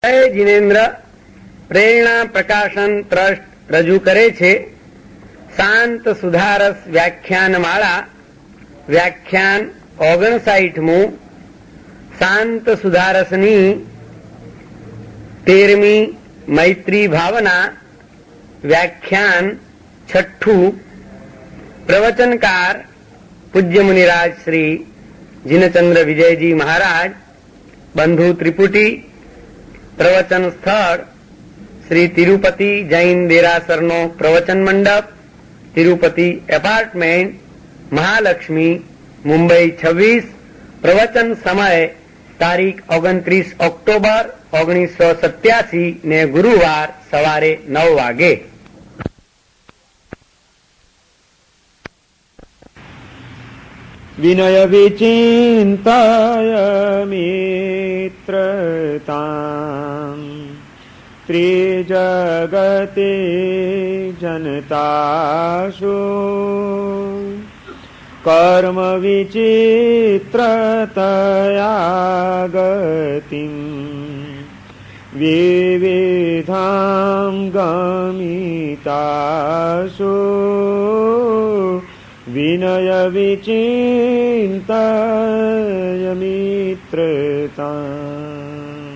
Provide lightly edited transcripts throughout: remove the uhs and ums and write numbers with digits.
જીનેન્દ્ર પ્રેરણા પ્રકાશન ટ્રસ્ટ રજૂ કરે છે શાંત સુધારસ વ્યાખ્યાન માળા વ્યાખ્યાન 59મું શાંત સુધારસની 13મી મૈત્રી ભાવના વ્યાખ્યાન 6ઠું પ્રવચનકાર પૂજ્ય મુનિરાજ શ્રી જીનચંદ્ર વિજયજી મહારાજ બંધુ ત્રિપુટી પ્રવચન સ્થળ શ્રી તિરુપતિ જૈન દેરાસરનો પ્રવચન મંડપ તિરુપતિ એપાર્ટમેન્ટ મહાલક્ષ્મી મુંબઈ 26 પ્રવચન સમય તારીખ 29 ઓક્ટોબર 1987 ને ગુરુવાર સવારે 9 વાગે. વિનય વિચિંતાય મિત્રતાં ત્રિજગતે જનતાસુ કર્મ વિચિત્રતયા ગતિં વિવિધાં ગમિતાસુ વિનય વિચિંતાય મિત્રતાં.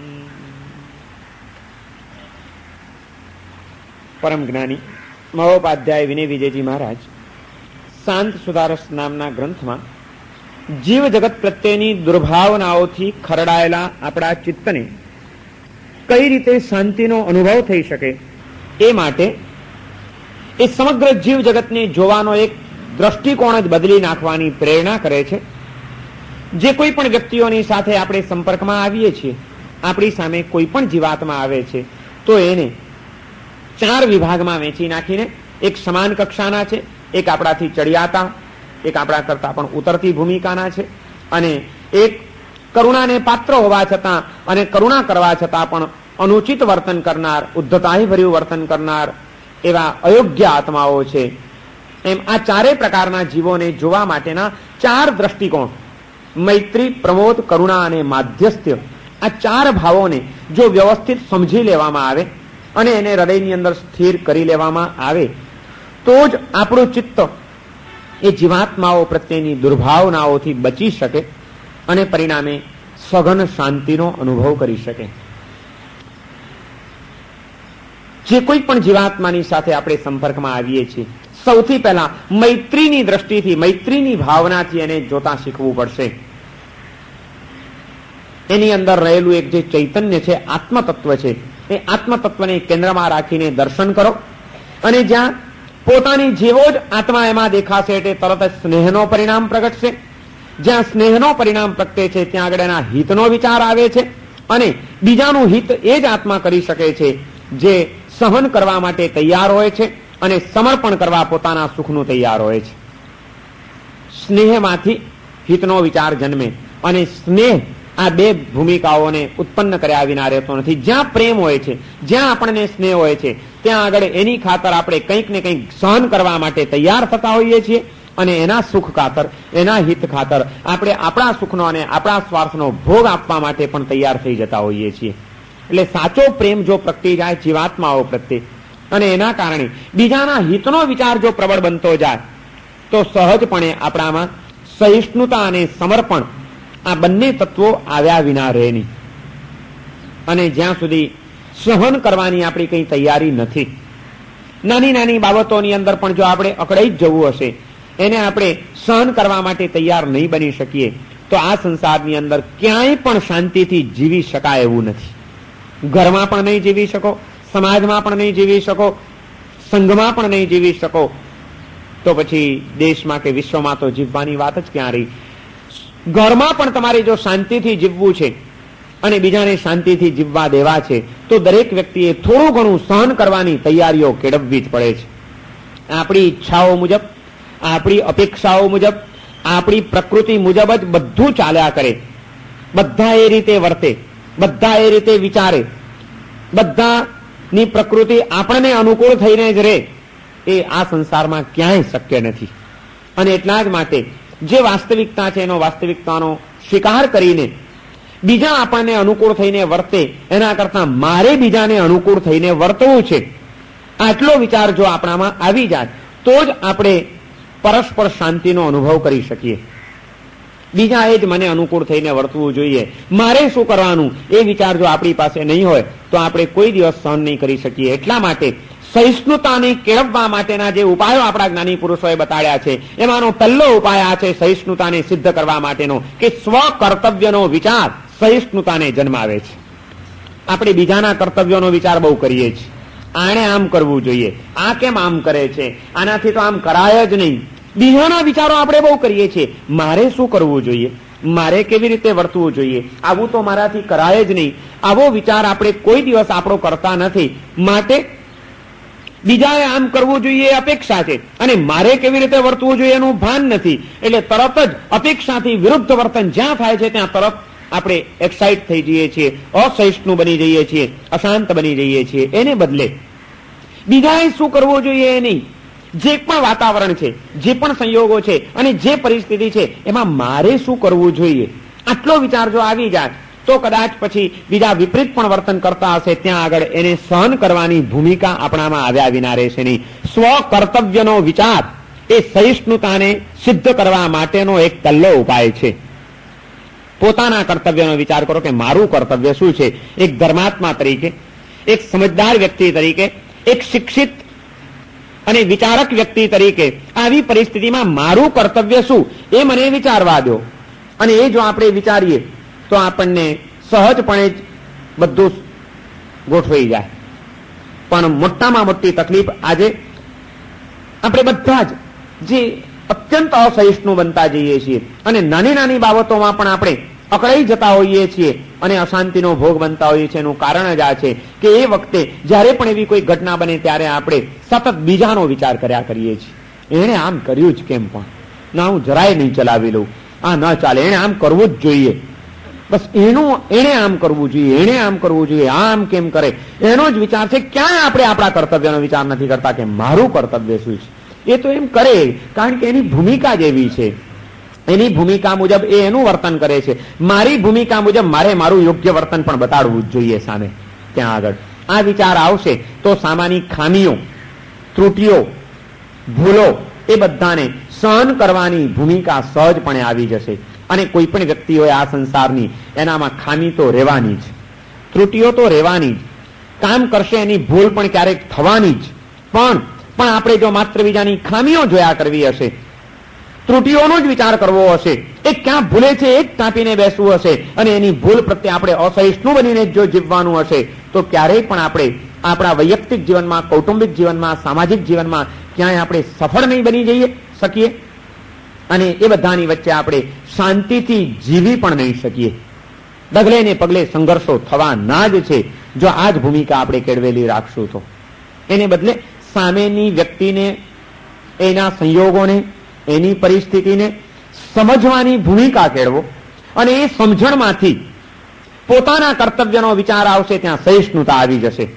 પરમ જ્ઞાની મહોપાધ્યાય વિનય વિજયજી મહારાજ શાંત સુધારસ નામના ગ્રંથમાં જીવ જગત પ્રત્યેની દુર્ભાવનાઓથી ખરડાયેલા આપણા ચિત્તને કઈ રીતે શાંતિનો અનુભવ થઈ શકે એ માટે એ સમગ્ર જીવ જગતને જોવાનો એક દ્રષ્ટિકોણ જ બદલી નાખવાની પ્રેરણા કરે છે. જે કોઈ પણ વ્યક્તિઓની સાથે આપણે સંપર્કમાં આવીએ છીએ, આપણી સામે કોઈ પણ જીવાત્મા આવે છે તો એને 4 વિભાગમાં વેચી નાખીને એક સમાન કક્ષાના છે, એક આપણાથી ચડિયાતા, એક આપણા કરતા પણ ઉતરતી ભૂમિકાના છે, અને એક કરુણાને પાત્ર હોવા છતાં અને કરુણા કરવા છતાં પણ અનુચિત વર્તન કરનાર, ઉદ્ધતાહી ભર્યું વર્તન કરનાર એવા અયોગ્ય આત્માઓ છે. એમ આ 4 પ્રકારના જીવોને જોવા માટેના 4 દ્રષ્ટિકોણ, મૈત્રી, પ્રમોદ, કરુણા અને માધ્યસ્થ્ય, આ 4 ભાવોને જો વ્યવસ્થિત સમજી લેવામાં આવે અને એને હૃદયની અંદર સ્થિર કરી લેવામાં આવે તો જ આપણું ચિત્ત એ જીવાત્માઓ પ્રત્યેની દુર્ભાવનાઓથી બચી શકે અને પરિણામે સઘન શાંતિનો અનુભવ કરી શકે. જે કોઈ પણ જીવાત્માની સાથે આપણે સંપર્કમાં આવીએ છીએ, સૌથી પહેલા મૈત્રીની દ્રષ્ટિથી, મૈત્રીની ભાવનાથી એને જોતા શીખવું પડશે. એની અંદર રહેલું એક જે ચૈતન્ય છે, આત્મતત્વ છે, એ આત્મતત્વને કેન્દ્રમાં રાખીને દર્શન કરો અને જ્યાં પોતાની જેવો જ આત્મા એમાં દેખાશે એટલે તરત જ સ્નેહનો પરિણામ પ્રગટશે. જ્યાં સ્નેહનો પરિણામ પ્રગટે છે ત્યાં આગળ એના હિતનો વિચાર આવે છે અને બીજાનું હિત એ જ આત્મા કરી શકે છે જે સહન કરવા માટે તૈયાર હોય છે અને સમર્પણ કરવા પોતાના સુખનું તૈયાર હોય છે. સ્નેહમાંથી હિતનો વિચાર જન્મે અને સ્નેહ આ 2 ભૂમિકાઓને ઉત્પન્ન કર્યા વિના રહેતો નથી. જ્યાં પ્રેમ હોય છે, જ્યાં આપણને સ્નેહ હોય છે ત્યાં આગળ એની ખાતર આપણે કંઈક ને કંઈક સહન કરવા માટે તૈયાર થતા હોઈએ છીએ અને એના સુખ ખાતર, એના હિત ખાતર આપણે આપણા સુખનો અને આપણા સ્વાર્થનો ભોગ આપવા માટે પણ તૈયાર થઈ જતા હોઈએ છીએ. એટલે સાચો પ્રેમ જો પ્રગટી જાય જીવાત્માઓ પ્રત્યે અને એના કારણે બીજાના હિતનો વિચાર જો પ્રબળ બનતો જાય તો સહજપણે આપણામાં સહિષ્ણુતા અને સમર્પણ આ બંને તત્વો આવ્યા વિના રહે નહીં. અને જ્યાં સુધી સહન કરવાની આપણી કઈ તૈયારી નથી, નાની નાની બાબતોની અંદર પણ જો આપણે અકળાઈ જ જવું હશે, એને આપણે સહન કરવા માટે તૈયાર નહીં બની શકીએ તો આ સંસારની અંદર ક્યાંય પણ શાંતિથી જીવી શકાય એવું નથી. ઘરમાં પણ નહીં જીવી શકો, સમાજમાં પણ નહીં જીવી શકો, સંઘમાં પણ નહીં જીવી શકો, તો પછી દેશમાં કે વિશ્વમાં તો જીવવાની વાત જ ક્યાં રહી. ઘરમાં પણ તમારે જો શાંતિથી જીવવું છે અને બીજાને શાંતિથી જીવવા દેવા છે તો દરેક વ્યક્તિએ થોડું ઘણું સહન કરવાની તૈયારીઓ કેળવવી જ પડે છે. આપણી ઈચ્છાઓ મુજબ, આપણી અપેક્ષાઓ મુજબ, આપણી પ્રકૃતિ મુજબ જ બધું ચાલ્યા કરે, બધા એ રીતે વર્તે, બધા એ રીતે વિચારે, બધાની પ્રકૃતિ આપણને અનુકૂળ થઈને જ રહે, એ આ સંસારમાં ક્યાંય શક્ય નથી. અને એટલા જ માટે જે વાસ્તવિકતા છે એનો વાસ્તવિકતાનો સ્વીકાર કરીને બીજા આપણને અનુકૂળ થઈને વર્તે એના કરતા મારે બીજાને અનુકૂળ થઈને વર્તવું છે, આટલો વિચાર જો આપણામાં આવી જાય તો જ આપણે પરસ્પર શાંતિનો અનુભવ કરી શકીએ. બીજા એ જ મને અનુકૂળ થઈને વર્તવું જોઈએ, મારે શું કરવાનું એ વિચાર જો આપણી પાસે નહીં હોય તો આપણે કોઈ દિવસ સહન નહીં કરી શકીએ. એટલા માટે સહિષ્ણુતાને કેળવવા માટેના જે ઉપાયો આપણા જ્ઞાની પુરુષોએ બતાડ્યા છે એમાંનો પહેલો ઉપાય આ છે સહિષ્ણુતાને સિદ્ધ કરવા માટેનો કે સ્વ કર્તવ્યનો વિચાર સહિષ્ણુતાને જન્માવે છે. આપણે બીજાના કર્તવ્યોનો વિચાર બહુ કરીએ છીએ, આણે આમ કરવું જોઈએ, આ કેમ આમ કરે છે, આનાથી તો આમ કરાય જ નહીં. બીજાના વિચારો આપણે બહુ કરીએ છીએ, મારે શું કરવું જોઈએ, મારે કેવી રીતે વર્તવું જોઈએ, આવું તો મારાથી કરાય જ નહીં. આવો વિચાર આપણે કોઈ દિવસ આપણો કરતા નથી. માટે બીજાએ આમ કરવું જોઈએ એ અપેક્ષા છે અને મારે કેવી રીતે વર્તવું જોઈએ એનું ભાન નથી. એટલે તરત જ અપેક્ષાથી વિરુદ્ધ વર્તન જ્યાં થાય છે ત્યાં તરત આપણે એક્સાઇટ થઈ જઈએ છીએ, અસહિષ્ણુ બની જઈએ છીએ, અશાંત બની જઈએ છીએ. એને બદલે બીજાએ શું કરવું જોઈએ એ નહીં, જે પણ વાતાવરણ છે, જે પણ સંયોગો છે અને જે પરિસ્થિતિ છે એમાં મારે શું કરવું જોઈએ આટલો વિચાર જો આવી જાય તો કદાચ પછી બીજા વિપરીત પણ વર્તન કરતા હશે ત્યાં આગળ એને સહન કરવાની ભૂમિકા આપણામાં આવ્યા વિના રહેશે નહીં. સ્વ કર્તવ્યનો વિચાર એ સહિષ્ણુતાને સિદ્ધ કરવા માટેનો એક પહેલો ઉપાય છે. પોતાના કર્તવ્યનો વિચાર કરો કે મારું કર્તવ્ય શું છે. એક ધર્માત્મા તરીકે, એક સમજદાર વ્યક્તિ તરીકે, એક શિક્ષિત અને વિચારક વ્યક્તિ તરીકે આવી પરિસ્થિતિમાં મારું કર્તવ્ય શું એ મને વિચારવા દો. અને એ જો આપણે વિચારીએ તો આપણને સહજપણે જ બધું ગોઠવાઈ જાય. પણ મોટામાં મોટી તકલીફ આજે આપણે બધા જ જે અત્યંત અસહિષ્ણુ બનતા જઈએ છીએ અને નાની નાની બાબતોમાં પણ આપણે અકળાઈ જતા હોઈએ છીએ અને અશાંતિનો ભોગ બનતા હોઈએ છીએ. એનું કારણ જ આ છે કે એ વખતે જ્યારે પણ એવી કોઈ ઘટના બને ત્યારે આપણે સતત બીજાનો વિચાર કર્યા કરીએ છીએ. એણે આમ કર્યું જ કેમ, પણ ના હું જરાય નહીં ચલાવી લઉં, આ ન ચાલે, એણે આમ કરવું જ જોઈએ, બસ એણે આમ કરવું જોઈએ, એણે આમ કરવું જોઈએ, આમ કેમ કરે એનો જ વિચાર છે. ક્યાંય આપણે આપણા કર્તવ્યનો વિચાર નથી કરતા કે મારું કર્તવ્ય શું છે. એ તો એમ કરે કારણ કે એની ભૂમિકા જ એવી છે, એની ભૂમિકા મુજબ એ એનું વર્તન કરે છે. મારી ભૂમિકા મુજબ મારે મારું યોગ્ય વર્તન પણ બતાડવું જ જોઈએ સામે. ત્યાં આગળ આ વિચાર આવશે તો સામાની ખામીઓ, ત્રુટીઓ, ભૂલો એ બધાને સહન કરવાની ભૂમિકા સહજપણે આવી જશે. અને કોઈ પણ વ્યક્તિ હોય આ સંસારની એનામાં ખામી તો રહેવાની જ, ત્રુટીઓ તો રહેવાની જ, કામ કરશે એની ભૂલ પણ ક્યારેક થવાની જ. પણ આપણે જો માત્ર બીજાની ખામીઓ જોયા કરવી હશે, ત્રુટીઓનો જ વિચાર કરવો હશે, એ ક્યાં ભૂલે છે એ જ કાપીને બેસવું હશે અને એની ભૂલ પ્રત્યે આપણે અસહિષ્ણુ બનીને જો જીવવાનું હશે તો ક્યારેય પણ આપણે આપણા વૈયક્તિક જીવનમાં, કૌટુંબિક જીવનમાં, સામાજિક જીવનમાં ક્યાંય આપણે સફળ નહીં બની શકીએ અને એ બધાની વચ્ચે આપણે શાંતિથી જીવી પણ નહીં શકીએ. ડગલે ને પગલે સંઘર્ષો થવાના જ છે જો આ જ ભૂમિકા આપણે કેળવેલી રાખશું તો. એને બદલે સામેની વ્યક્તિને, એના સંયોગોને, એની પરિસ્થિતિને સમજવાની ભૂમિકા કેળવો અને એ સમજણમાંથી પોતાના કર્તવ્યનો વિચાર આવશે ત્યાં સહિષ્ણુતા આવી જશે.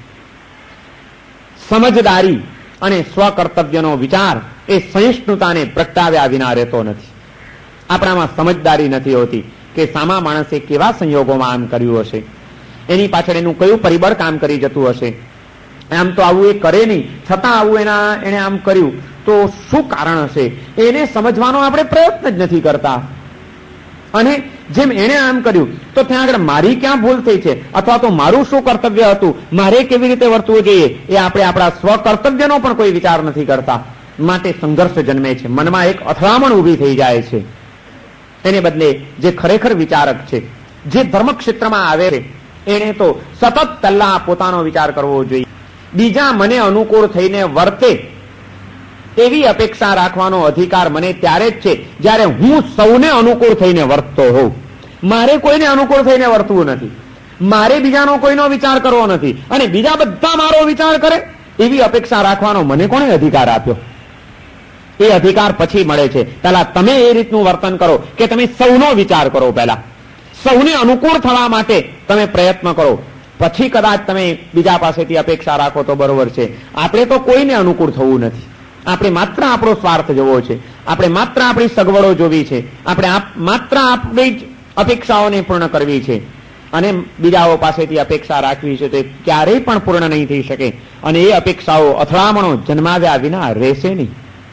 સમજદારી અને સ્વકર્તવ્યનો વિચાર એ સહિષ્ણુતાને પ્રગટાવ્યા વિના રહેતો નથી. આપણામાં સમજદારી નથી હોતી કે સામા માણસે કેવા સંયોગોમાં આમ કર્યું હશે, એની પાછળ એનું કયું પરિબળ કામ કરી જતું હશે. આમ તો આવું એ કરે નહીં, છતાં આવું એને આમ કર્યું તો શું કારણ હશે એને સમજવાનો આપણે પ્રયત્ન જ નથી કરતા. અને જેમ એને આમ કર્યું તો ત્યાં આગળ મારી ક્યાં ભૂલ થઈ છે અથવા તો મારું શું કર્તવ્ય હતું, મારે કેવી રીતે વર્તવું જોઈએ એ આપણે આપણા સ્વકર્તવ્યનો પણ કોઈ વિચાર નથી કરતા. માટે સંઘર્ષ જન્મે છે, મનમાં એક અથડામણ ઊભી થઈ જાય છે. એને બદલે જે ખરેખર વિચારક છે, જે ધર્મ ક્ષેત્રમાં આવે છે, એને તો સતત પહેલા પોતાનો વિચાર કરવો જોઈએ. બીજા મને અનુકૂળ થઈને વર્તે એવી અપેક્ષા રાખવાનો અધિકાર મને ત્યારે જ છે જ્યારે હું સૌને અનુકૂળ થઈને વર્તતો હોઉં. મારે કોઈને અનુકૂળ થઈને વર્તવું નથી, મારે બીજાનો કોઈનો વિચાર કરવો નથી અને બીજા બધા મારો વિચાર કરે એવી અપેક્ષા રાખવાનો મને કોણે અધિકાર આપ્યો? એ અધિકાર પછી મળે છે. પહેલા તમે એ રીતનું વર્તન કરો કે તમે સૌનો વિચાર કરો, પહેલા સૌને અનુકૂળ થવા માટે તમે પ્રયત્ન કરો, પછી કદાચ તમે બીજા પાસેથી અપેક્ષા રાખો તો બરોબર છે. આપણે તો કોઈને અનુકૂળ થવું નથી, આપણે માત્ર આપણો સ્વાર્થ જોવો છે, આપણે માત્ર આપણી સગવડો જોવી છે, આપણે માત્ર આપણી જ અપેક્ષાઓને પૂર્ણ કરવી છે. અને બીજાઓ પાસેથી અપેક્ષા રાખવી છે તો ક્યારેય પણ પૂર્ણ નહીં થઈ શકે, અને એ અપેક્ષાઓ અથડામણો જન્માવ્યા વિના રહેશે નહીં.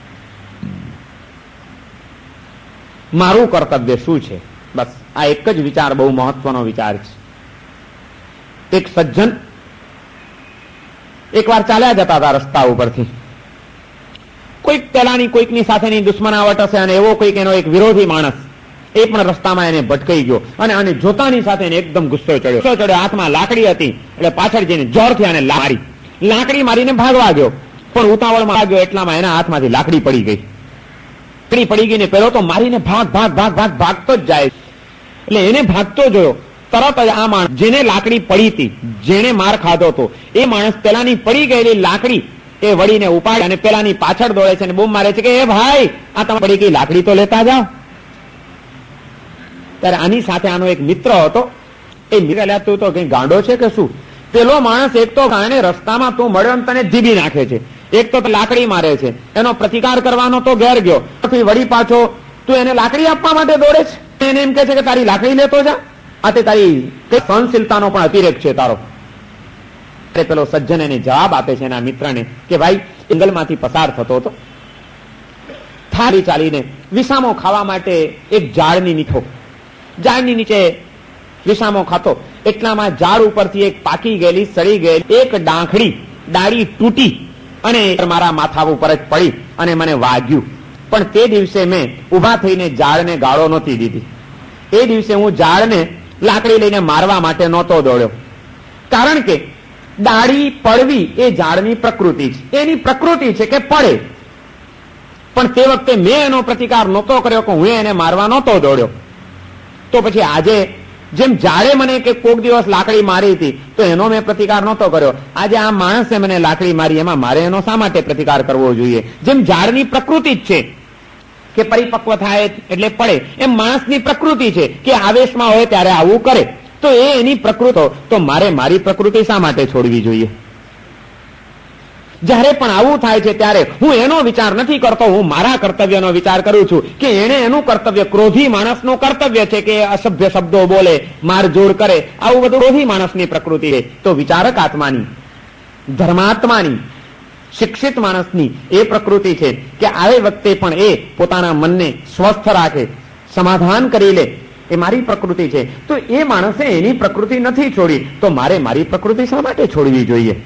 મારું કર્તવ્ય શું છે? બસ આ એક જ વિચાર બહુ મહત્વનો વિચાર છે. એક સજ્જન એકવાર ચાલ્યા જતા હતા રસ્તા ઉપરથી. કોઈક પેલાની કોઈકની સાથેની દુશ્મનાવટ હશે અને એવો કોઈક એનો એક વિરોધી માણસ એ પણ રસ્તામાં એને ભટકાઈ ગયો અને જોતાની સાથે એકદમ ગુસ્સો ચડ્યો. હાથમાં લાકડી હતી એટલે પાછળ જઈને જોરથી આને લાકડી મારીને ભાગવા ગયો, પણ ઉતાવળમાં ભાગ્યો એટલામાં એના હાથમાંથી લાકડી પડી ગઈ. લાકડી પડી ગઈ ને પેલો તો મારીને ભાગતો જ જાય. એટલે એને ભાગતો જોયો, તરત જ આ માણસ જેને લાકડી પડી હતી, જેને માર ખાધો હતો, એ માણસ પેલાની પડી ગયેલી લાકડી એ વળીને ઉપાડે અને પેલાની પાછળ દોડે છે અને બૂમ મારે છે કે એ ભાઈ આ તમે પડી ગઈ લાકડી તો લેતા જાઓ. ત્યારે આની સાથે આનો એક મિત્ર હતો. એ મિત્ર તું તો કઈ ગાંડો છે કે શું? પેલો માણસ એક તો કારણે રસ્તામાં તું મળ્યો તને જીબી નાખે છે, એક તો લાકડી મારે છે, એનો પ્રતિકાર કરવાનો તો ઘેર ગયો, વળી પાછો તું એને લાકડી આપવા માટે દોડે છે. એને એમ કે છે કે તારી લાકડી લેતો જા, આ તે તારી સહનશીલતાનો પણ અતિરેક છે તારો. પેલો સજ્જન એને જવાબ આપે છે એના મિત્રને કે ભાઈ જંગલમાંથી પસાર થતો હતો, થાળી ચાલીને વિસામો ખાવા માટે એક ઝાડની નીચે વિસામો ખાતો, એટલામાં ઝાડ ઉપરથી એક પાકી ગયેલી સડી ગયેલી એક ડાળી તૂટી અને મારા માથા ઉપર જ પડી અને મને વાગ્યું. પણ તે દિવસે મેં ઉભા થઈને ઝાડને ગાળો નહોતી દીધી. એ દિવસે હું ઝાડને લાકડી લઈને મારવા માટે નહોતો દોડ્યો, કારણ કે ડાળી પડવી એ ઝાડની પ્રકૃતિ છે, એની પ્રકૃતિ છે કે પડે. પણ તે વખતે મેં એનો પ્રતિકાર નહોતો કર્યો કે હું એને મારવા નહોતો દોડ્યો. તો પછી આજે જેમ ઝાડે મને કે કોક દિવસ લાકડી મારી હતી તો એનો મેં પ્રતિકાર નહોતો કર્યો, આજે આ માણસે મને લાકડી મારી, એમાં મારે એનો શા માટે પ્રતિકાર કરવો જોઈએ? જેમ ઝાડની પ્રકૃતિ જ છે કે પરિપક્વ થાય એટલે પડે, એમ માણસની પ્રકૃતિ છે કે આવેશમાં હોય ત્યારે આવું કરે. તો એ એની પ્રકૃતિ, તો મારે મારી પ્રકૃતિ શા માટે છોડવી જોઈએ? જ્યારે પણ આવું થાય છે ત્યારે હું એનો વિચાર નથી કરતો, હું મારા કર્તવ્યનો વિચાર કરું છું કે એને એનું કર્તવ્ય, ક્રોધી માણસનું કર્તવ્ય છે કે અસભ્ય શબ્દો બોલે, મારઝોડ કરે, આવું બધું ક્રોધી માણસની પ્રકૃતિ છે. તો વિચારક આત્માની, ધર્માત્માની, શિક્ષિત માણસની એ પ્રકૃતિ છે કે આવે વખતે પણ એ પોતાના મનને સ્વસ્થ રાખે, સમાધાન કરી લે, એ મારી પ્રકૃતિ છે. તો એ માણસે એની પ્રકૃતિ નથી છોડી, તો મારે મારી પ્રકૃતિ શા માટે છોડવી જોઈએ?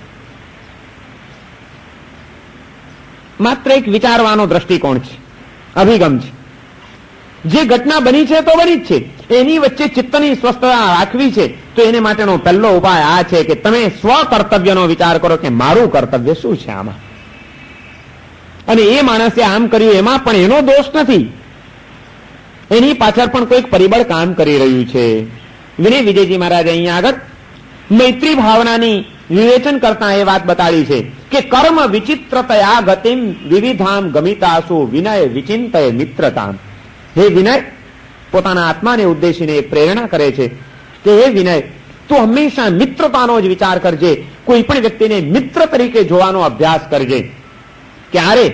માત્ર એક વિચારવાનો દ્રષ્ટિકોણ છે, અભિગમ છે. જે ઘટના બની છે તો બની જ છે, એની વચ્ચે ચિત્તની સ્વસ્થતા રાખવી છે. તો એને માટેનો પહેલો ઉપાય આ છે કે તમે સ્વ કર્તવ્યનો વિચાર કરો કે મારું કર્તવ્ય શું છે આમાં. અને એ માણસે આમ કર્યું એમાં પણ એનો દોષ નથી, એની પાછળ પણ કોઈક પરિબળ કામ કરી રહ્યું છે. વિનય વિજયજી મહારાજ અહીંયા આગળ મૈત્રી ભાવનાની વિવેચન કરતા એ વાત બતાડી છે કે કર્મ વિચિત્રતયા ગતિમ વિવિધામ ગમિતાસુ વિનય વિચિંતય મિત્રતામ. હે વિનય પોતાના આત્માને ઉદ્દેશીને પ્રેરણા કરે છે કે હે વિનય, તું હંમેશા મિત્રતાનો જ વિચાર કરજે, કોઈ પણ વ્યક્તિને મિત્ર તરીકે જોવાનો અભ્યાસ કરજે. ક્યારે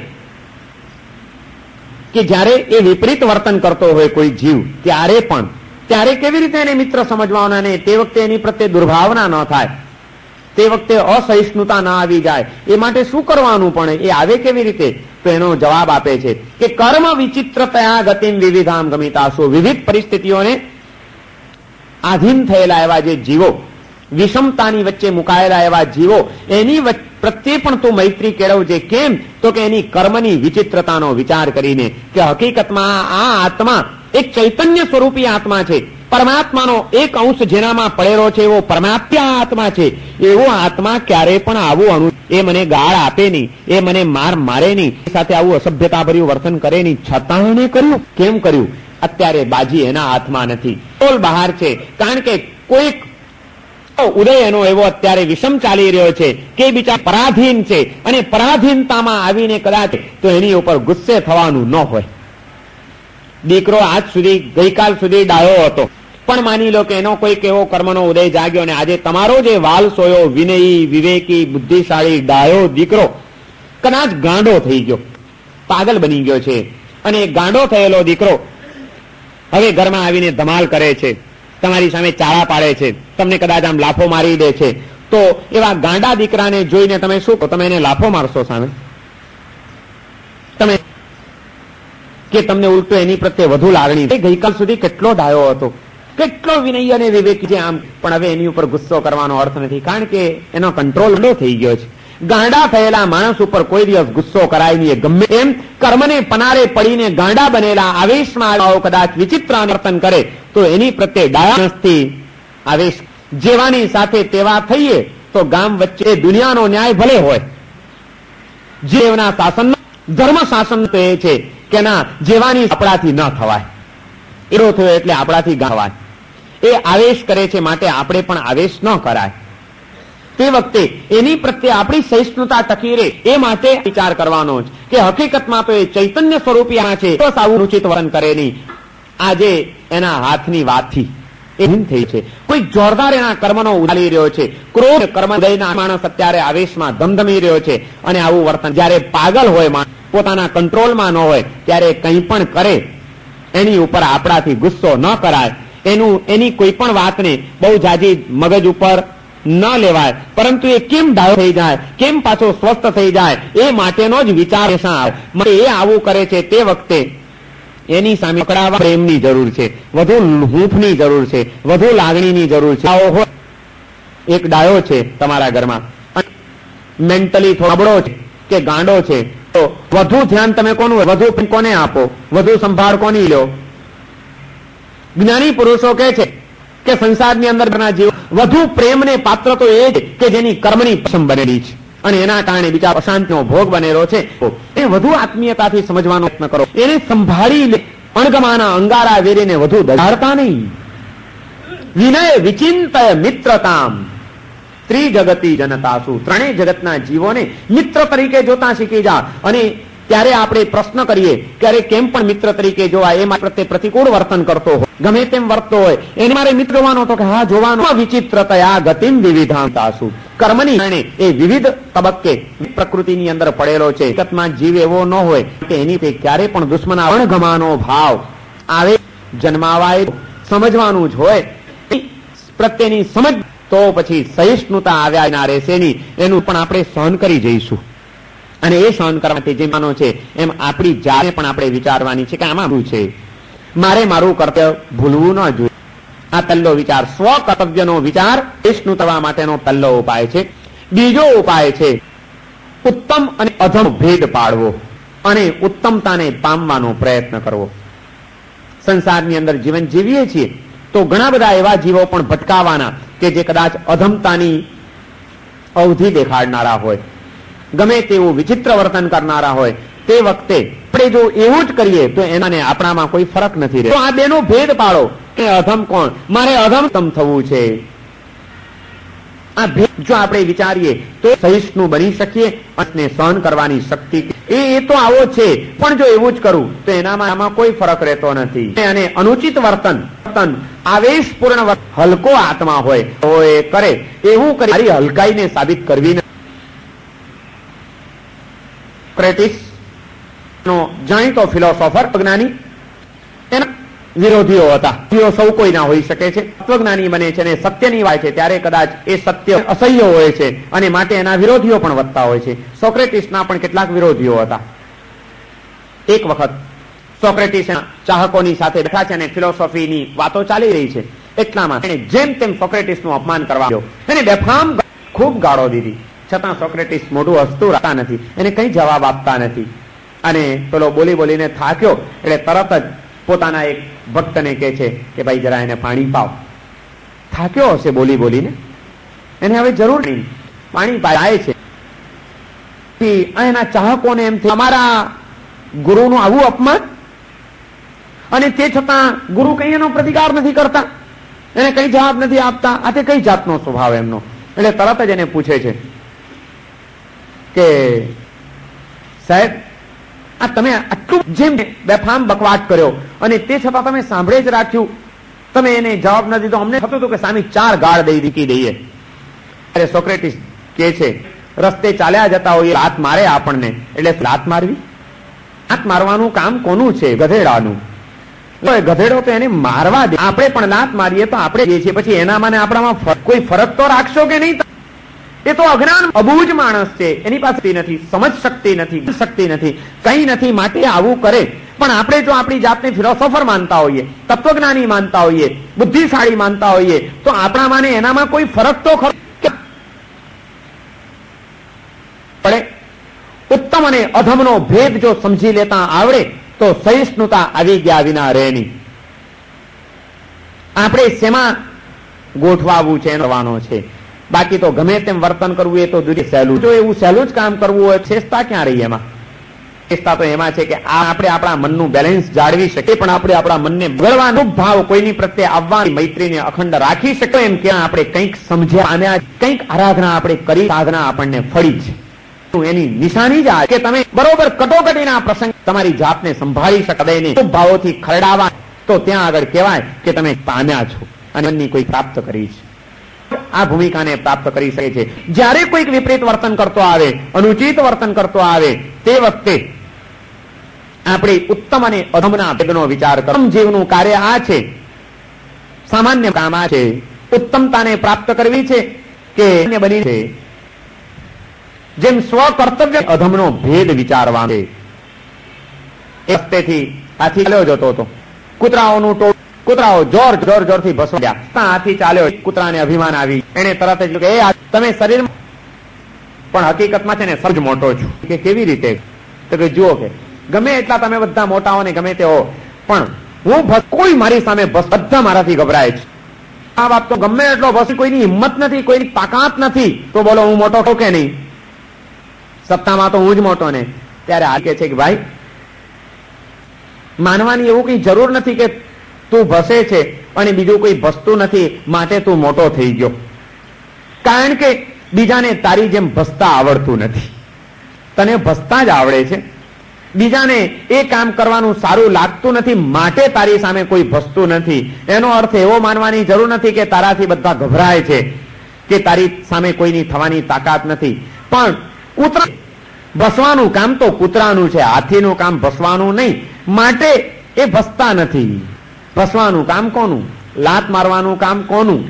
કે જ્યારે એ વિપરીત વર્તન કરતો હોય કોઈ જીવ, ત્યારે કેવી રીતે એને મિત્ર સમજવાના ને તે વખતે એની પ્રત્યે દુર્ભાવના ન થાય, તે વખતે અસહિષ્ણુતા ના આવી જાય, એ માટે શું કરવાનું પણ એ આવે કેવી રીતે? તો એનો જવાબ આપે છે કે કર્મ વિચિત્રતયા ગતિમ વિવિધામ ગમિતાસુ. વિવિધ પરિસ્થિતિઓને આધીન થયેલા એવા જે જીવો, વિષમતાની વચ્ચે મુકાયેલા એવા જીવો, એની પ્રત્યે પણ તું મૈત્રી કેળવજે. કેમ? તો કે એની કર્મની વિચિત્રતાનો વિચાર કરીને કે હકીકતમાં આ આત્મા એક ચૈતન્ય સ્વરૂપી આત્મા છે, પરમાત્માનો એક અંશ જેનામાં પડેલો છે એવો પરમાત્મા આત્મા છે. એવો આત્મા ક્યારે પણ આવું એ મને ગાળ આપે નહીં, એ મને મારે નહીં, સાથે આવું અસભ્યતા ભર્યું વર્તન કરે નહીં, છતાં એને કર્યું. કેમ કર્યું? અત્યારે બાજી એના હાથમાં નથી, બોલ બહાર છે. કારણ કે કોઈક ઉદય એનો એવો અત્યારે વિષમ ચાલી રહ્યો છે કે બિચારો પરાધીન છે, અને પરાધીનતામાં આવીને કદાચ તો એની ઉપર ગુસ્સે થવાનું ન હોય. દીકરો આજ સુધી, ગઈકાલ સુધી ડાયો હતો, પણ માની લો કે એનો કોઈક એવો કર્મનો ઉદય જાગ્યો અને આજે તમારો જે વાલ સોયો વિનયી, વિવેકી, બુદ્ધિશાળી, ડાયો દીકરો કદાચ ગાંડો થઈ ગયો, પાગલ બની ગયો છે. અને ગાંડો થયેલો દીકરો હવે ઘરમાં આવીને ધમાલ કરે છે, તમારી સામે ચાળા પાડે છે, તમને કદાચ આમ લાફો મારી દે છે, તો એવા ગાંડા દીકરાને જોઈને તમે શું કહો? તમે એને લાફો મારશો સામે? તમે કે તમને ઉલટું એની પ્રત્યે વધુ લાગણી? ગઈકાલ સુધી કેટલો ડાયો હતો, કેટલો વિનય અને વિવેક છે આમ, પણ હવે એની ઉપર ગુસ્સો કરવાનો અર્થ નથી, કારણ કે એનો કંટ્રોલ લો થઈ ગયો છે. ગાંડા થયેલા માણસ ઉપર કોઈ દિવસ ગુસ્સો કરાય નહીં. ગમે એમ કર્મને પનારે પડીને ગાંડા બનેલા આવેશમાં કદાચ વિચિત્ર વર્તન કરે તો એની પ્રત્યે ડાયાથી આવેશ જેવાની સાથે તેવા થઈએ તો ગામ વચ્ચે દુનિયાનો ન્યાય ભલે હોય, જેવના શાસન ધર્મ શાસન તો એ છે કે ના, જેવાની આપણાથી ન થવાય, એરો થયો એટલે આપણાથી ગાવાય. એ આવેશ કરે છે, માટે આપણે પણ આવેશ ન કરાય. તે વખતે એની પ્રત્યે આપણી સહિષ્ણુતા ટકી રહે એ માટે વિચાર કરવાનો છે કે હકીકતમાં તો એ ચૈતન્ય સ્વરૂપી છે, તો આવું ઉચિત વર્તન કરે નહીં. આજે એના હાથની વાતથી એ થઈ છે, કોઈ જોરદાર એના કર્મનો ઉડાલી રહ્યો છે, ક્રોધ કર્મ દયના માણસ અત્યારે આવેશમાં ધમધમી રહ્યો છે, અને આવું વર્તન જ્યારે પાગલ હોય, માણસ પોતાના કંટ્રોલમાં ન હોય, ત્યારે કંઈ પણ કરે એની ઉપર આપણાથી ગુસ્સો ન કરાય. એની કોઈ પણ વાતને બહુ જાજી મગજ ઉપર ન લેવાય, પરંતુ એ કેમ ડાયો થઈ જાય, કેમ પાછો સ્વસ્થ થઈ જાય, એ માટેનો જ વિચાર આવે. એ આવું કરે છે તે વખતે એની સામે પકડાવા પ્રેમની જરૂર છે, વધુ હૂંફની જરૂર છે, વધુ લાગણીની જરૂર છે. એક ડાયો છે તમારા ઘરમાં, મેન્ટલી થોડો છે કે ગાંડો છે, તો વધુ ધ્યાન તમે કોનું, વધુ કોને આપો, વધુ સંભાળ કોની લો? જ્ઞાની પુરુષો કહે છે કે સંસારની અંદર જીવ વધુ પ્રેમને પાત્ર તો એ છે કે જેની કર્મની પસમ બનેલી છે, અને એના કારણે બિચારો અશાંતિનો ભોગ બનેલો છે. એ વધુ આત્મીયતાથી સમજવાનો પ્રયત્ન કરો, એને સંભાળી લે, અણગમાના અંગારા વેરીને વધુ દજાડતા નહીં. વિનય વિચિંતય મિત્રતામ ત્રિજગતી જનતાસુ, ત્રણેય જગતના જીવોને મિત્ર તરીકે જોતા શીખી જા. અને ત્યારે આપણે પ્રશ્ન કરીએ કે અરે કેમ પણ મિત્ર તરીકે જોવાય, એ મારા પ્રત્યે પ્રતિકૂળ વર્તન કરતો હોય, ગમે તેમ વર્તતો હોય, એને મારે મિત્ર જોવાનો, તો કે હા જોવાનો. વિચિત્રતયા ગતિમ વિવિધાંતાસુ, કર્મની કારણે એ વિવિધ તબક્કે પ્રકૃતિની અંદર પડેલો છે. જગતમાં જીવ એવો ન હોય કે એની ક્યારે પણ દુશ્મના અણગમાનો ભાવ આવે, જન્માવાય, સમજવાનું જ હોય. પ્રત્યેની સમજ તો પછી સહિષ્ણુતા આવ્યા ના રહેશે નહીં, એનું પણ આપણે સહન કરી જઈશું. અને એ સહન કરવાથી જે માનો છે એમ આપણી જાતને પણ આપણે વિચારવાની છે કે આમાં શું છે, મારે મારું કર્તવ્ય ભૂલવું ન જોઈએ. આ પહેલો વિચાર, સ્વ કર્તવ્યનો વિચાર સહિષ્ણુ થવા માટેનો પહેલો ઉપાય છે. બીજો ઉપાય છે ઉત્તમ અને અધમ ભેદ પાડવો અને ઉત્તમતાને પામવાનો પ્રયત્ન કરવો. સંસારની અંદર જીવન જીવીએ છીએ તો ઘણા બધા એવા જીવો પણ ભટકાવાના કે જે કદાચ અધમતાની અવધિ દેખાડનારા હોય, ગમે તેવું વિચિત્ર વર્તન કરનારા હોય. તે વખતે આપણે જો એવું જ કરીએ તો એનાને આપણામાં કોઈ ફરક નથી રહેતો. આ બેનો ભેદ પાડો કે અધમ કોણ, મારે અધમતમ થવું છે. આ ભેદ જો આપણે વિચારીએ તો સહિષ્ણુ બની શકીએ અને સહન કરવાની શક્તિ એ તો આવો છે, પણ જો એવું જ કરું તો એનામાં કોઈ ફરક રહેતો નથી. અને અનુચિત વર્તન, આવેશપૂર્ણ હલકો આત્મા હોય તો એ કરે, એવું કરી મારી હલકાઈને સાબિત કરવી નથી. સોક્રેટિસ નો જાણીતો ફિલોસોફર, જ્ઞાની, એના વિરોધીઓ હતા. સૌ કોઈ ના હોઈ શકે છે. તત્વજ્ઞાની બને છે અને સત્યની વાત છે ત્યારે કદાચ એ સત્ય અસહ્ય હોય છે અને માટે એના વિરોધીઓ પણ વધતા હોય છે. સોક્રેટિસના પણ કેટલાક વિરોધીઓ હતા. એક વખત સોક્રેટિસ ચાહકોની સાથે બેઠા છે અને ફિલોસોફીની વાતો ચાલી રહી છે. એટલામાં એને જેમ તેમ સોક્રેટિસનું અપમાન કરવા આવ્યો, એને બેફામ ખૂબ ગાળો દીધી. છતાં સોક્રેટિસ મોઢું હસતું રાખતા નથી, એને કઈ જવાબ આપતા નથી. અને પેલો બોલી બોલીને થાક્યો એટલે તરત જ પોતાના એક ભક્તને કહે છે કે ભાઈ જરા એને પાણી પાવ. થાક્યો હશે બોલી બોલીને, એને હવે જરૂર નહીં, પાણી પાય છે. એના ચાહકોને એમ થયું અમારા ગુરુનું આવું અપમાન, અને તે છતાં ગુરુ કઈ એનો પ્રતિકાર નથી કરતા, એને કઈ જવાબ નથી આપતા. આ તે કઈ જાતનો સ્વભાવ એમનો? એટલે તરત જ એને પૂછે છે કે સાહેબ, આ તમે આટલું જેમ બેફામ બકવાટ કર્યો અને તે છતાં તમે સાંભળે જ રાખ્યું, તમે એને જવાબ ન દીધો. અમને થતું હતું કે સામે 4 ગાળ દીકી દઈએ. અરે સોક્રેટિસ કે છે, રસ્તે ચાલ્યા જતા હોય લાત મારે આપણને, એટલે લાત મારવી? લાત મારવાનું કામ કોનું છે? ગધેડાનું. ગધેડો તો એને મારવા દે, આપણે પણ લાત મારીએ તો આપણે જે છીએ, પછી એનામાં ને આપણામાં કોઈ ફરક તો રાખશો કે નહીં? એ તો અજ્ઞાન અબૂજ માણસ છે, એની પાસે નથી, સમજ શક્તિ નથી, કઈ નથી, માટે આવું કરે. પણ આપણે જો આપણી જાતને ફિલોસોફર માનતા હોઈએ, તત્વજ્ઞાની માનતા હોઈએ, બુદ્ધિશાળી માનતા હોઈએ, તો આપણામાં ને એનામાં કોઈ ફરક તો ખરો પડે. ઉત્તમ અને અધમનો ભેદ જો સમજી લેતા આવડે તો સહિષ્ણુતા આવી ગયા વિના રહે નહીં. આપણે શેમાં ગોઠવાવું છે કરવાનો છે, બાકી તો ગમે તેમ વર્તન કરવું એ તો દૂર સહેલું. જો એવું સહેલું જ કામ કરવું હોય, શ્રેષ્ઠતા ક્યાં રહી? એમાં શ્રેષ્ઠતા તો એમાં છે કે આપણે આપણા મનનું બેલેન્સ જાળવી શકીએ, પણ આપણે આપણા મનને બગડવાનો ભાવ કોઈની પ્રત્યે આવવાની મૈત્રીને અખંડ રાખી શકીએ. એમ ક્યાં આપણે કંઈક સમજ્યા અને કંઈક આરાધના આપણે કરી, સાધના આપણને ફળી છે. એની નિશાની જ આ કે તમે બરોબર કટોકટીના પ્રસંગ તમારી જાતને સંભાળી શકો, ભાવોથી ખરડાવા, તો ત્યાં આગળ કહેવાય કે તમે પામ્યા છો અને મનની કોઈ પ્રાપ્ત કરી છે. આ ભૂમિકાને પ્રાપ્ત કરી શકે છે. જ્યારે કોઈક વિપરીત વર્તન કરતો આવે, અનુચિત વર્તન કરતો આવે, તે વખતે આપણે ઉત્તમ અને અધમના ભેદનો વિચાર કરો. જીવનું કાર્ય આ છે, સામાન્ય કામ આ છે, ઉત્તમતાને પ્રાપ્ત કરવી છે કે બની છે. જેમ સ્વ કર્તવ્ય અધમનો ભેદ વિચારવાનો છે. એ વખતેથી હાથી ચાલ્યો જતો હતો, કૂતરાઓનું ટોળું, કૂતરાઓ જોરથી ભસવા, હાથી ચાલ્યો, કૂતરાને અભિમાન આવી, એને તરત જ કે તમે શરીર, પણ હકીકતમાં છે ને સજ મોટો છું. કે કેવી રીતે? તો કે જુઓ કે ગમે એટલા તમે બધા મોટા હો ને ગમે તે હો, પણ હું કોઈ મારી સામે બધા મારાથી ગભરાય છે. આ વાત તો ગમે એટલો ભસી, કોઈની હિંમત નથી, કોઈની તાકાત નથી, તો બોલો હું મોટો છું કે નહીં? સત્તામાં તો હું જ મોટો ને. ત્યારે આ કે છે કે ભાઈ માનવાની એવું કઈ જરૂર નથી કે તું ભસે છે અને બીજું કોઈ ભસતું નથી માટે તું મોટો થઈ ગયો. કારણ કે બીજાને તારી જેમ ભસતા આવડતું નથી, તને ભસતા જ આવડે છે. બીજાને એ કામ કરવાનું સારું લાગતું નથી માટે તારી સામે કોઈ ભસતું નથી. એનો અર્થ એવો માનવાની જરૂર નથી કે તારાથી બધા ગભરાય છે કે તારી સામે કોઈની થવાની તાકાત નથી. પણ કૂતરા ભસવાનું કામ તો કૂતરાનું છે, હાથીનું કામ ભસવાનું નહીં, માટે એ ભસતા નથી. ભસવાનું કામ કોનું? લાત મારવાનું કામ કોનું?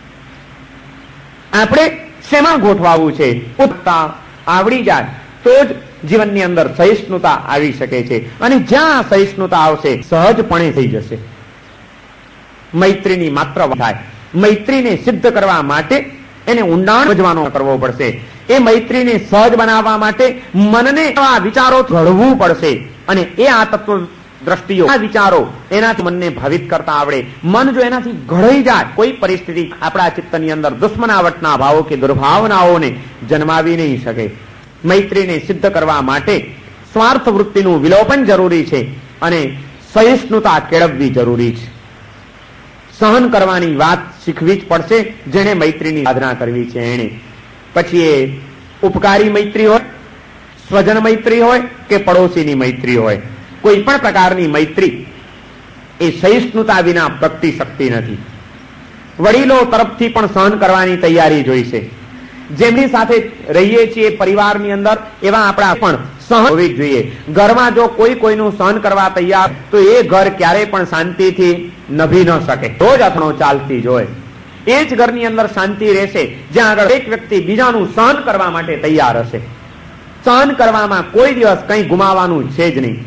આપણે શેમાં ગોઠવાવું છે? ઉત્તા આવડી જાય તો જ જીવનની અંદર સહિષ્ણુતા આવી શકે છે. અને જ્યાં સહિષ્ણુતા આવશે સહજપણે થઈ જશે. મૈત્રીની માત્ર થાય. મૈત્રીને સિદ્ધ કરવા માટે એને ઊંડાણ સમજવાનો કરવો પડશે. એ મૈત્રીને સહજ બનાવવા માટે મનને આ વિચારો ઘડવું પડશે. અને એ આ તત્વ દ્રષ્ટિઓ, આ વિચારો એનાથી મનને ભાવિત કરતા આવડે. મન જો એનાથી ઘડાઈ જાય, કોઈ પરિસ્થિતિ આપણા ચિત્તની અંદર દુશ્મનાવટના ભાવો કે દુર્ભાવનાઓને જન્માવી નહીં શકે. મૈત્રીને સિદ્ધ કરવા માટે સ્વાર્થ વૃત્તિનું વિલોપન જરૂરી છે અને સહિષ્ણુતા કેળવવી જરૂરી છે. સહન કરવાની વાત શીખવી જ પડશે. જેને મૈત્રીની સાધના કરવી છે એને. પછી એ ઉપકારી મૈત્રી હોય, સ્વજન મૈત્રી હોય કે પડોશીની મૈત્રી હોય, કોઈ પણ પ્રકારની મૈત્રી એ સહિષ્ણુતા વિના પ્રગટી શકતી નથી. વડીલો તરફથી પણ સહન કરવાની તૈયારી જોઈશે. જેમની સાથે રહીએ છીએ પરિવારની અંદર, એવા આપણા પણ સહન હોવી જ જોઈએ. ઘરમાં જો કોઈ કોઈનું સહન કરવા તૈયાર, તો એ ઘર ક્યારેય પણ શાંતિથી નભી ન શકે. રોજ અથણો ચાલતી જ હોય. એ જ ઘરની અંદર શાંતિ રહેશે જ્યાં આગળ એક વ્યક્તિ બીજાનું સહન કરવા માટે તૈયાર હશે. સહન કરવામાં કોઈ દિવસ કંઈ ગુમાવવાનું છે જ નહીં.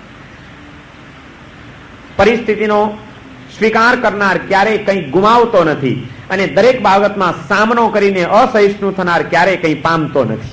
પરિસ્થિતિનો સ્વીકાર કરનાર ક્યારેય કંઈ ગુમાવતો નથી અને દરેક બાબતમાં સામનો કરીને અસહિષ્ણુ થનાર ક્યારેય કંઈ પામતો નથી.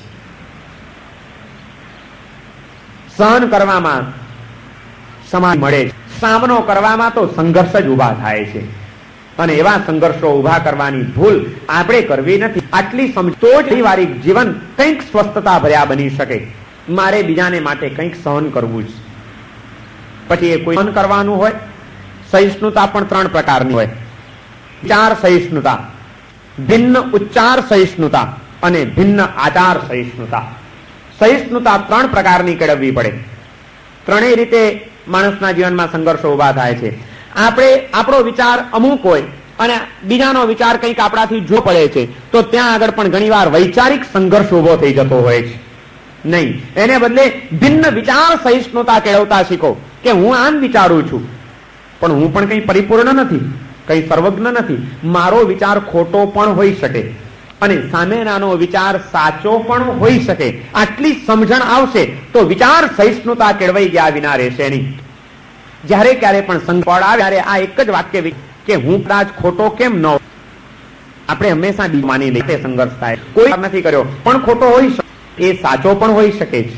સહન કરવામાં સમાન મળે છે, સામનો કરવામાં તો સંઘર્ષ જ ઉભા થાય છે. અને એવા સંઘર્ષો ઉભા કરવાની ભૂલ આપણે કરવી નથી. આટલી સમજો જ પારિવારિક જીવન કંઈક સ્વસ્થતા ભર્યા બની શકે. મારે બીજાને માટે કંઈક સહન કરવું જ. પછી એ કોઈ સહન કરવાનું હોય. સહિષ્ણુતા પણ 3 પ્રકારની હોય. વિચાર સહિષ્ણુતા, ભિન્ન ઉચ્ચાર સહિષ્ણુતા અને ભિન્ન આચાર સહિષ્ણુતા. સહિષ્ણુતા 3 પ્રકારની કેળવવી પડે. ત્રણેય રીતે માણસના જીવનમાં સંઘર્ષો ઉભા થાય છે. આપણે આપણો વિચાર અમુક હોય અને બીજાનો વિચાર કંઈક આપણાથી જો પડે છે, તો ત્યાં આગળ પણ ઘણીવાર વૈચારિક સંઘર્ષ ઉભો થઈ જતો હોય છે. નહીં, એને બદલે ભિન્ન વિચાર સહિષ્ણુતા કેળવતા શીખો કે હું આમ વિચારું છું પણ હું પણ કંઈ પરિપૂર્ણ નથી, કંઈ સર્વજ્ઞ નથી. મારો વિચાર ખોટો પણ હોઈ શકે અને સામેનાનો વિચાર સાચો પણ હોઈ શકે. આટલી સમજણ આવશે તો વિચાર સહિષ્ણુતા કેળવાઈ ગયા વિના રહેશે નહીં. જ્યારે ક્યારે પણ સંકટ આવે ત્યારે આ એક જ વાક્ય કે હું કદાચ ખોટો કેમ ન, આપણે હંમેશા માની લઈએ સંઘર્ષ થાય. કોઈ નથી કર્યો પણ ખોટો હોઈ શકે, એ સાચો પણ હોઈ શકે છે.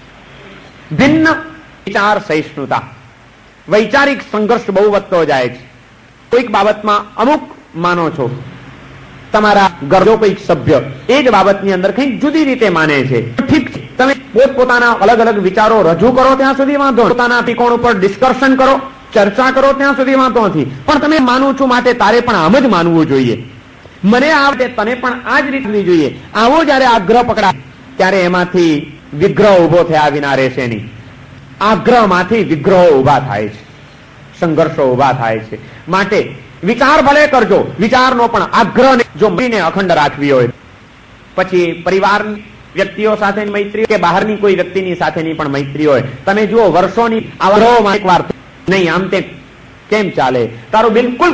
ભિન્ન વિચાર સહિષ્ણુતા, વૈચારિક સંઘર્ષ બહુ વધતો જાય છે. કોઈક બાબતમાં અમુક માનો છો, તમારા ઘરનો કોઈક સભ્ય એ જ બાબતની અંદર કંઈક જુદી રીતે માને છે, ઠીક છે, તમે પોતપોતાના અલગ અલગ વિચારો રજૂ કરો ત્યાં સુધી વાંધો, પોતાના ત્રિકોણ ઉપર ડિસ્કશન કરો, ચર્ચા કરો ત્યાં સુધી વાંધો નથી. પણ તમે માનું છું માટે તારે પણ આમ જ માનવું જોઈએ, મને આ તને પણ આ જ રીતની જોઈએ, આવો જયારે આગ્રહ પકડાય ત્યારે એમાંથી વિગ્રહ ઉભો થયા વિના રહેશે નહીં. આગ્રહમાંથી વિગ્રહો ઉભા થાય છે, સંઘર્ષો ઉભા થાય છે. માટે વિચાર ભલે કરજો, વિચારનો પણ આગ્રહને જો મળીને અખંડ રાખવી હોય, પછી પરિવાર વ્યક્તિઓ સાથેની મૈત્રી કે બહારની કોઈ વ્યક્તિની સાથેની પણ મૈત્રી હોય, તમે જુઓ વર્ષોની આગ્રહોમાં એકવાર નહીં આમ તે કેમ ચાલે, તારો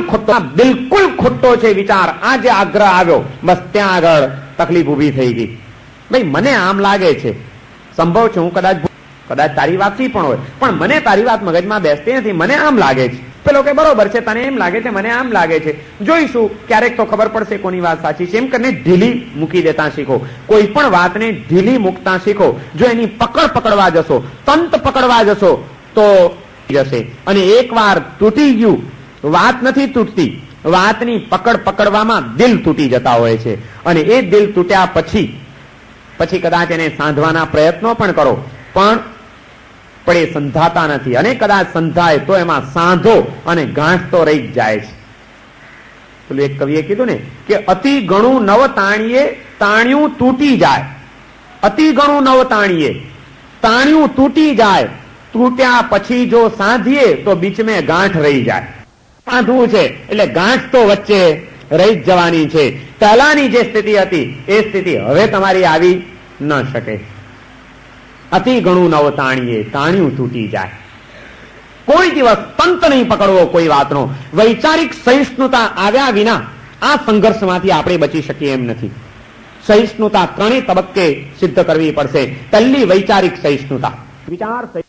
બિલકુલ ખોટો છે વિચાર, આ જે આગ્રહ આવ્યો બસ ત્યાં આગળ તકલીફ ઉભી થઈ ગઈ. ભાઈ મને આમ લાગે છે, સંભવ છે હું કદાચ તારી વાત સી પણ હોય, પણ મને તારી વાત મગજમાં બેસતી નથી, મને આમ લાગે છે. પેલો કે બરોબર છે, તને એમ લાગે છે, મને આમ લાગે છે, જોઈશું, ક્યારેક તો ખબર પડશે કોની વાત સાચી છે. એમ કરીને ઢીલી મૂકી દેતા શીખો. કોઈ પણ વાતને ઢીલી મૂકતા શીખો. જો એની પકડ પકડવા જશો, તંત પકડવા જશો તો જશે. અને એકવાર તૂટી ગયું, વાત નથી તૂટતી, વાતની પકડ પકડવામાં દિલ તૂટી જતા હોય છે. અને એ દિલ તૂટ્યા પછી કદાચ એને સાંધવાના પ્રયત્નો પણ કરો પણ એ સંધાતા નથી. અને કદાચ સંધાય તો એમાં સાંધો અને ગાંઠ તો રહી જ જાય છે. પેલું એક કવિએ કીધું ને કે અતિ ઘણું નવ તાણીએ તાણ્યું તૂટી જાય, અતિ ઘણું નવ તાણીએ તાણ્યું તૂટી જાય, તૂટ્યા પછી જો સાંધીએ તો બીચ મેં ગાંઠ રહી જાય. સાંધવું છે એટલે ગાંઠ તો વચ્ચે રહી જ જવાની છે. પહેલાની જે સ્થિતિ હતી એ સ્થિતિ હવે તમારી આવી ન શકે. અતિ ઘણું નવ તાણીએ તાણ્યું તૂટી જાય. કોઈ દિવસ તંત નહીં પકડવો કોઈ વાતનો. વૈચારિક સહિષ્ણુતા આવ્યા વિના આ સંઘર્ષમાંથી આપણે બચી શકીએ એમ નથી. સહિષ્ણુતા ત્રણેય તબક્કે સિદ્ધ કરવી પડશે. પહેલી વૈચારિક સહિષ્ણુતા, વિચાર